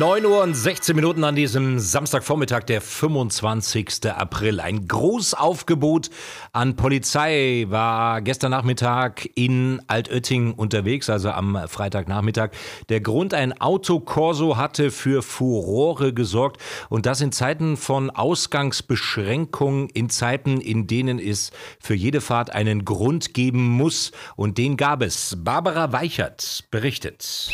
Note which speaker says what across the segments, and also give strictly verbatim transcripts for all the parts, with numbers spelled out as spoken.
Speaker 1: neun Uhr und sechzehn Minuten an diesem Samstagvormittag, der fünfundzwanzigsten April. Ein Großaufgebot an Polizei war gestern Nachmittag in Altötting unterwegs, also am Freitagnachmittag. Der Grund, ein Autokorso hatte für Furore gesorgt und das in Zeiten von Ausgangsbeschränkungen, in Zeiten, in denen es für jede Fahrt einen Grund geben muss. Und den gab es. Barbara Weichert berichtet.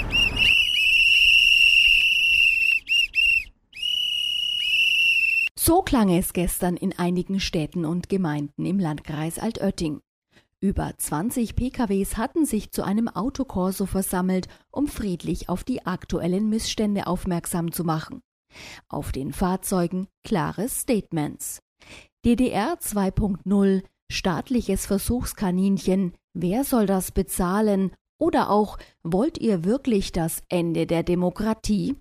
Speaker 2: So klang es gestern in einigen Städten und Gemeinden im Landkreis Altötting. Über zwanzig P K Ws hatten sich zu einem Autokorso versammelt, um friedlich auf die aktuellen Missstände aufmerksam zu machen. Auf den Fahrzeugen klare Statements. D D R zwei Punkt null, staatliches Versuchskaninchen, wer soll das bezahlen? Oder auch, wollt ihr wirklich das Ende der Demokratie?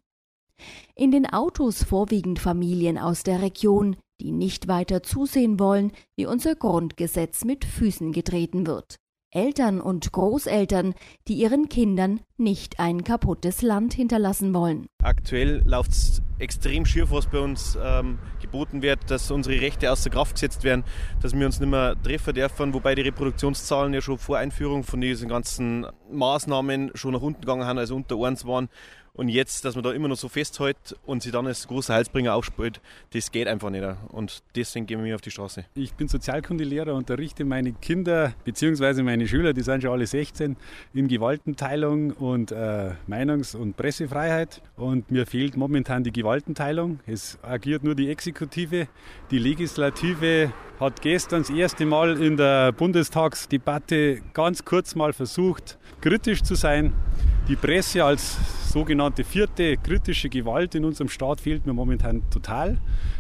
Speaker 2: In den Autos vorwiegend Familien aus der Region, die nicht weiter zusehen wollen, wie unser Grundgesetz mit Füßen getreten wird. Eltern und Großeltern, die ihren Kindern nicht ein kaputtes Land hinterlassen wollen.
Speaker 3: Aktuell läuft es extrem schief, was bei uns ähm, geboten wird, dass unsere Rechte außer Kraft gesetzt werden, dass wir uns nicht mehr treffen dürfen, wobei die Reproduktionszahlen ja schon vor Einführung von diesen ganzen Maßnahmen schon nach unten gegangen sind, also unter eins waren. Und jetzt, dass man da immer noch so festhält und sich dann als großer Heilsbringer aufspielt, das geht einfach nicht. Und deswegen gehen wir auf die Straße.
Speaker 4: Ich bin Sozialkundelehrer, unterrichte meine Kinder bzw. meine Schüler, die sind schon alle sechzehn, in Gewaltenteilung und äh, Meinungs- und Pressefreiheit. Und mir fehlt momentan die Gewaltenteilung. Es agiert nur die Exekutive. Die Legislative hat gestern das erste Mal in der Bundestagsdebatte ganz kurz mal versucht, kritisch zu sein. Die Presse als sogenannte vierte kritische Gewalt in unserem Staat fehlt mir momentan total.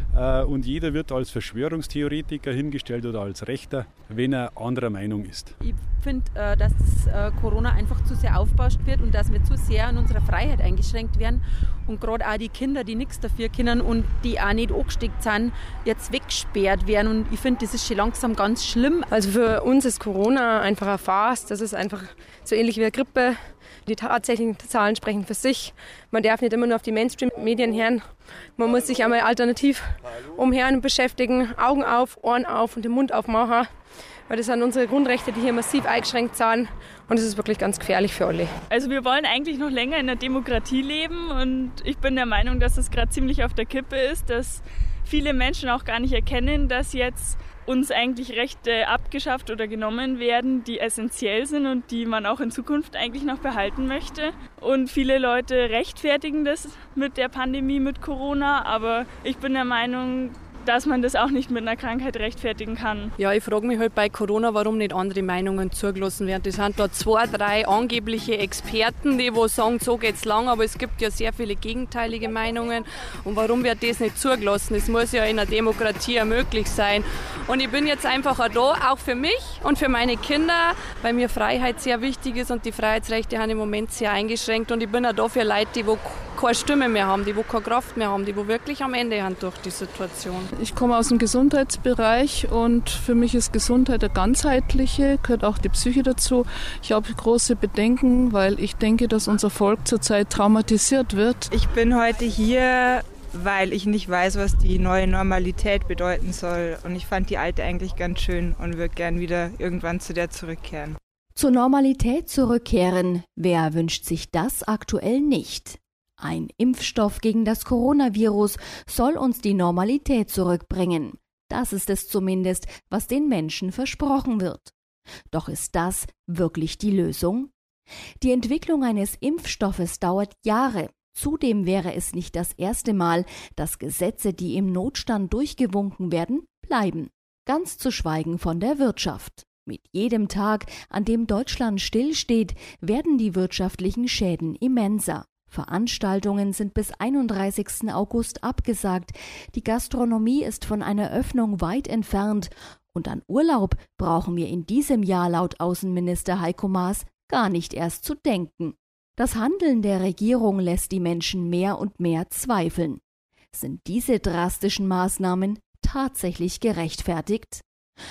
Speaker 4: Und jeder wird als Verschwörungstheoretiker hingestellt oder als Rechter, wenn er anderer Meinung ist.
Speaker 5: Ich finde, dass das Corona einfach zu sehr aufgebauscht wird und dass wir zu sehr an unserer Freiheit eingeschränkt werden. Und gerade auch die Kinder, die nichts dafür können und die auch nicht angesteckt sind, jetzt weggesperrt werden. Und ich finde, das ist schon langsam ganz schlimm.
Speaker 6: Also für uns ist Corona einfach ein Farce. Das ist einfach so ähnlich wie eine Grippe. Die tatsächlichen Zahlen sprechen für sich. Man darf nicht immer nur auf die Mainstream-Medien hören. Man muss sich einmal alternativ umhören, beschäftigen, Augen auf, Ohren auf und den Mund aufmachen. Weil das sind unsere Grundrechte, die hier massiv eingeschränkt sind. Und das ist wirklich ganz gefährlich für alle.
Speaker 7: Also wir wollen eigentlich noch länger in der Demokratie leben. Und ich bin der Meinung, dass das gerade ziemlich auf der Kippe ist, dass viele Menschen auch gar nicht erkennen, dass jetzt uns eigentlich Rechte abgeschafft oder genommen werden, die essentiell sind und die man auch in Zukunft eigentlich noch behalten möchte. Und viele Leute rechtfertigen das mit der Pandemie, mit Corona, aber ich bin der Meinung, dass man das auch nicht mit einer Krankheit rechtfertigen kann.
Speaker 6: Ja, ich frage mich halt bei Corona, warum nicht andere Meinungen zugelassen werden. Es sind da zwei, drei angebliche Experten, die wo sagen, so geht's lang, aber es gibt ja sehr viele gegenteilige Meinungen. Und warum wird das nicht zugelassen? Es muss ja in einer Demokratie ja möglich sein. Und ich bin jetzt einfach auch da, auch für mich und für meine Kinder, weil mir Freiheit sehr wichtig ist und die Freiheitsrechte haben im Moment sehr eingeschränkt. Und ich bin auch da für Leute, die wo keine Stimme mehr haben, die wo keine Kraft mehr haben, die wo wirklich am Ende sind durch die Situation.
Speaker 8: Ich komme aus dem Gesundheitsbereich und für mich ist Gesundheit eine ganzheitliche, gehört auch die Psyche dazu. Ich habe große Bedenken, weil ich denke, dass unser Volk zurzeit traumatisiert wird.
Speaker 9: Ich bin heute hier, weil ich nicht weiß, was die neue Normalität bedeuten soll. Und ich fand die alte eigentlich ganz schön und würde gern wieder irgendwann zu der zurückkehren.
Speaker 2: Zur Normalität zurückkehren, wer wünscht sich das aktuell nicht? Ein Impfstoff gegen das Coronavirus soll uns die Normalität zurückbringen. Das ist es zumindest, was den Menschen versprochen wird. Doch ist das wirklich die Lösung? Die Entwicklung eines Impfstoffes dauert Jahre. Zudem wäre es nicht das erste Mal, dass Gesetze, die im Notstand durchgewunken werden, bleiben. Ganz zu schweigen von der Wirtschaft. Mit jedem Tag, an dem Deutschland stillsteht, werden die wirtschaftlichen Schäden immenser. Veranstaltungen sind bis einunddreißigsten August abgesagt. Die Gastronomie ist von einer Öffnung weit entfernt. Und an Urlaub brauchen wir in diesem Jahr laut Außenminister Heiko Maas gar nicht erst zu denken. Das Handeln der Regierung lässt die Menschen mehr und mehr zweifeln. Sind diese drastischen Maßnahmen tatsächlich gerechtfertigt?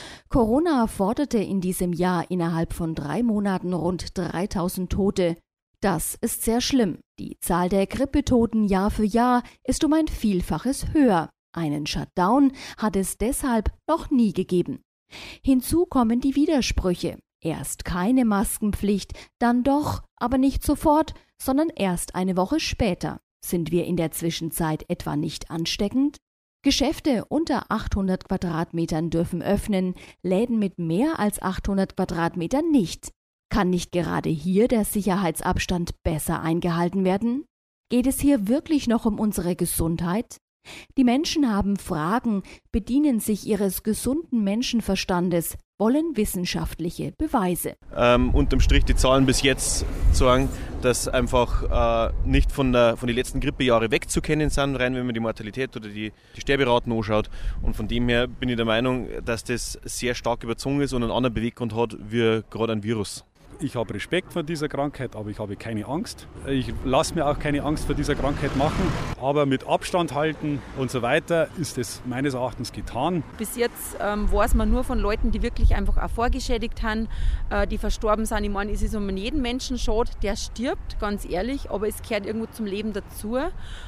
Speaker 2: Corona forderte in diesem Jahr innerhalb von drei Monaten rund dreitausend Tote. Das ist sehr schlimm. Die Zahl der Grippetoten Jahr für Jahr ist um ein Vielfaches höher. Einen Shutdown hat es deshalb noch nie gegeben. Hinzu kommen die Widersprüche. Erst keine Maskenpflicht, dann doch, aber nicht sofort, sondern erst eine Woche später. Sind wir in der Zwischenzeit etwa nicht ansteckend? Geschäfte unter achthundert Quadratmetern dürfen öffnen, Läden mit mehr als achthundert Quadratmetern nicht. Kann nicht gerade hier der Sicherheitsabstand besser eingehalten werden? Geht es hier wirklich noch um unsere Gesundheit? Die Menschen haben Fragen, bedienen sich ihres gesunden Menschenverstandes, wollen wissenschaftliche Beweise.
Speaker 3: Ähm, unterm Strich die Zahlen bis jetzt sagen, dass einfach äh, nicht von, der, von den letzten Grippejahren wegzukennen sind, rein wenn man die Mortalität oder die, die Sterberaten anschaut. Und von dem her bin ich der Meinung, dass das sehr stark überzogen ist und einen anderen Beweggrund hat, wie gerade ein Virus.
Speaker 4: Ich habe Respekt vor dieser Krankheit, aber ich habe keine Angst. Ich lasse mir auch keine Angst vor dieser Krankheit machen. Aber mit Abstand halten und so weiter ist es meines Erachtens getan.
Speaker 5: Bis jetzt ähm, weiß man nur von Leuten, die wirklich einfach auch vorgeschädigt haben, äh, die verstorben sind. Ich meine, es ist um jeden Menschen schade, der stirbt, ganz ehrlich, aber es gehört irgendwo zum Leben dazu.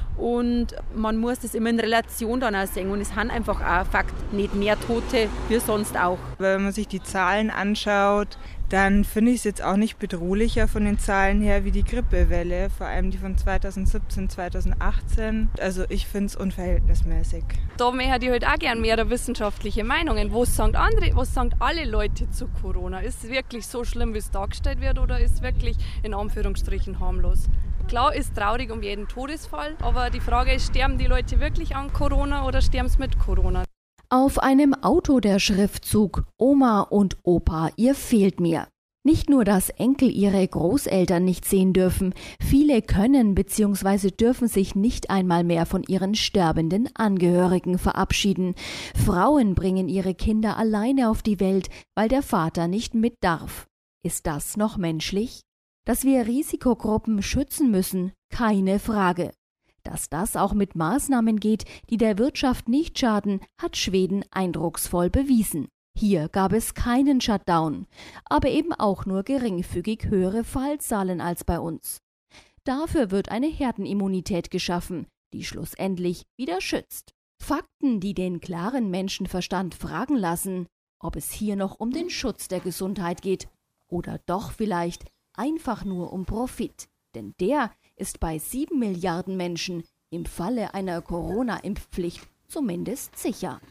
Speaker 5: Und man muss das immer in Relation dann auch sehen. Und es haben einfach auch Fakt nicht mehr Tote wie sonst auch.
Speaker 9: Wenn man sich die Zahlen anschaut, dann finde ich es jetzt auch nicht bedrohlicher von den Zahlen her wie die Grippewelle, vor allem die von zweitausendsiebzehn, zweitausendachtzehn. Also ich finde es unverhältnismäßig.
Speaker 6: Da hätte ich halt auch gern mehr wissenschaftliche Meinungen. Was sagen andere, was sagen alle Leute zu Corona? Ist es wirklich so schlimm, wie es dargestellt wird, oder ist es wirklich in Anführungsstrichen harmlos? Klar, ist traurig um jeden Todesfall, aber die Frage ist, sterben die Leute wirklich an Corona oder sterben sie mit Corona?
Speaker 2: Auf einem Auto der Schriftzug Oma und Opa, ihr fehlt mir. Nicht nur, dass Enkel ihre Großeltern nicht sehen dürfen, viele können bzw. dürfen sich nicht einmal mehr von ihren sterbenden Angehörigen verabschieden. Frauen bringen ihre Kinder alleine auf die Welt, weil der Vater nicht mit darf. Ist das noch menschlich? Dass wir Risikogruppen schützen müssen, keine Frage. Dass das auch mit Maßnahmen geht, die der Wirtschaft nicht schaden, hat Schweden eindrucksvoll bewiesen. Hier gab es keinen Shutdown, aber eben auch nur geringfügig höhere Fallzahlen als bei uns. Dafür wird eine Herdenimmunität geschaffen, die schlussendlich wieder schützt. Fakten, die den klaren Menschenverstand fragen lassen, ob es hier noch um den Schutz der Gesundheit geht oder doch vielleicht einfach nur um Profit. Denn der ist bei sieben Milliarden Menschen im Falle einer Corona-Impfpflicht zumindest sicher.